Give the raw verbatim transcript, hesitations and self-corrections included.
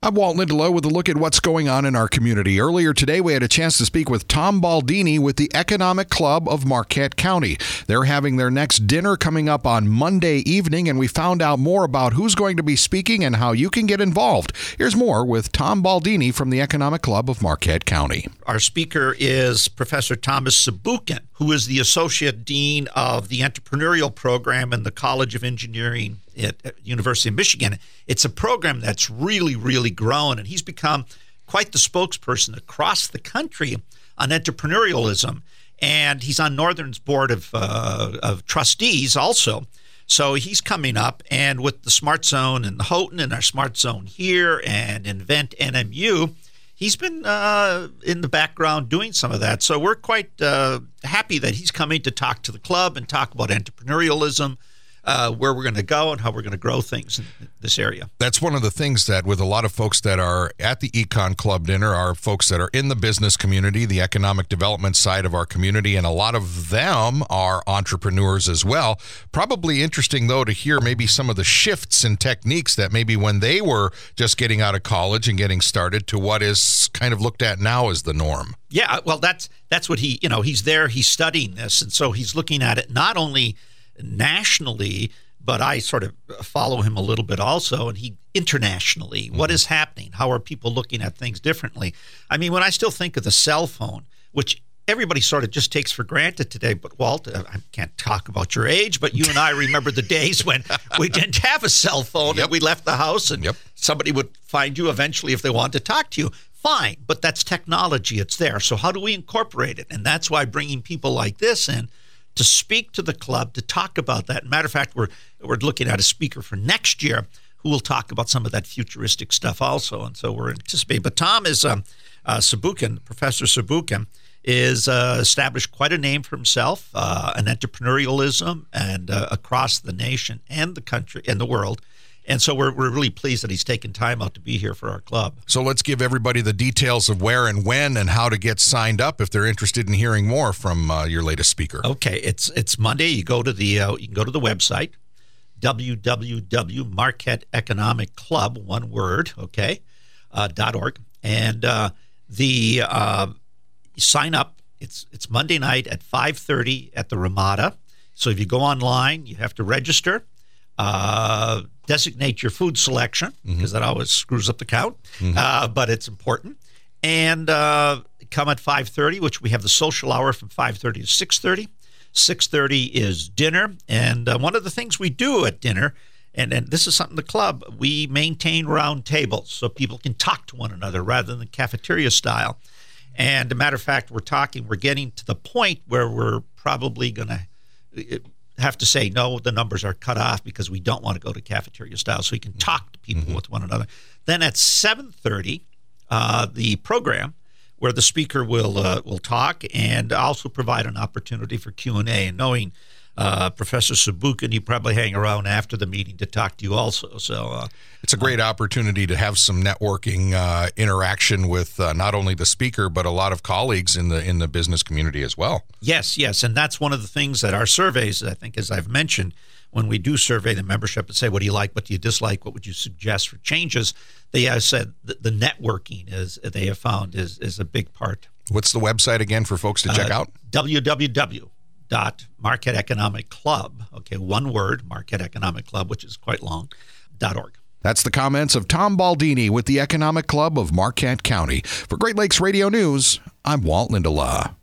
I'm Walt Lindelof with a look at what's going on in our community. Earlier today, we had a chance to speak with Tom Baldini with the Economic Club of Marquette County. They're having their next dinner coming up on Monday evening, and we found out more about who's going to be speaking and how you can get involved. Here's more with Tom Baldini from the Economic Club of Marquette County. Our speaker is Professor Thomas Sabukin, who is the Associate Dean of the Entrepreneurial Program in the College of Engineering at University of Michigan. It's a program that's really, really grown, and he's become quite the spokesperson across the country on entrepreneurialism. And he's on Northern's board of uh, of trustees also. So he's coming up, and with the Smart Zone in Houghton and our Smart Zone here and Invent N M U, he's been uh, in the background doing some of that. So we're quite uh, happy that he's coming to talk to the club and talk about entrepreneurialism, Uh, where we're going to go and how we're going to grow things in this area. That's one of the things that with a lot of folks that are at the Econ Club dinner are folks that are in the business community, the economic development side of our community, and a lot of them are entrepreneurs as well. Probably interesting, though, to hear maybe some of the shifts and techniques that maybe when they were just getting out of college and getting started to what is kind of looked at now as the norm. Yeah, well, that's that's what he, you know, he's there, he's studying this, and so he's looking at it not only nationally, but I sort of follow him a little bit also, and he internationally. Mm-hmm. What is happening? How are people looking at things differently? I mean, when I still think of the cell phone, which everybody sort of just takes for granted today, but Walt, I can't talk about your age, but you and I remember the days when we didn't have a cell phone. Yep. And we left the house and yep. somebody would find you eventually if they wanted to talk to you. Fine, but that's technology. It's there. So how do we incorporate it? And that's why bringing people like this in to speak to the club, to talk about that. Matter of fact, we're we're looking at a speaker for next year who will talk about some of that futuristic stuff also. And so we're anticipating. But Tom is um, uh, Sabukin, Professor Sabukin, is uh, established quite a name for himself uh, in entrepreneurialism and uh, across the nation and the country and the world. And so we're we're really pleased that he's taken time out to be here for our club. So let's give everybody the details of where and when and how to get signed up if they're interested in hearing more from uh, your latest speaker. Okay, it's it's Monday. You go to the uh, you can go to the website w w w dot marquette economic club one word okay uh, dot org, and uh, the uh, sign up. It's it's Monday night at five thirty at the Ramada. So if you go online, you have to register. Uh, designate your food selection, because mm-hmm. that always screws up the count, mm-hmm. uh, but it's important. And uh, come at five thirty, which we have the social hour from five thirty to six thirty. six thirty is dinner. And uh, one of the things we do at dinner, and, and this is something the club, we maintain round tables so people can talk to one another rather than cafeteria style. And a matter of fact, we're talking, we're getting to the point where we're probably going to have to say, no, the numbers are cut off because we don't want to go to cafeteria style, so we can talk to people mm-hmm. with one another. Then at seven thirty, uh, the program where the speaker will uh, will talk and also provide an opportunity for Q and A. And knowing uh, Professor Sabukin, he probably hang around after the meeting to talk to you also. So uh, it's a great uh, opportunity to have some networking uh, interaction with uh, not only the speaker but a lot of colleagues in the in the business community as well. Yes, yes, and that's one of the things that our surveys, I think, as I've mentioned, when we do survey the membership and say, what do you like, what do you dislike, what would you suggest for changes, they have said that the networking is they have found is is a big part. What's the website again for folks to check uh, out? w w w dot marquette economic club, okay, one word, Marquette Economic Club, which is quite long, dot org. That's the comments of Tom Baldini with the Economic Club of Marquette County. For Great Lakes Radio News, I'm Walt Lindelof.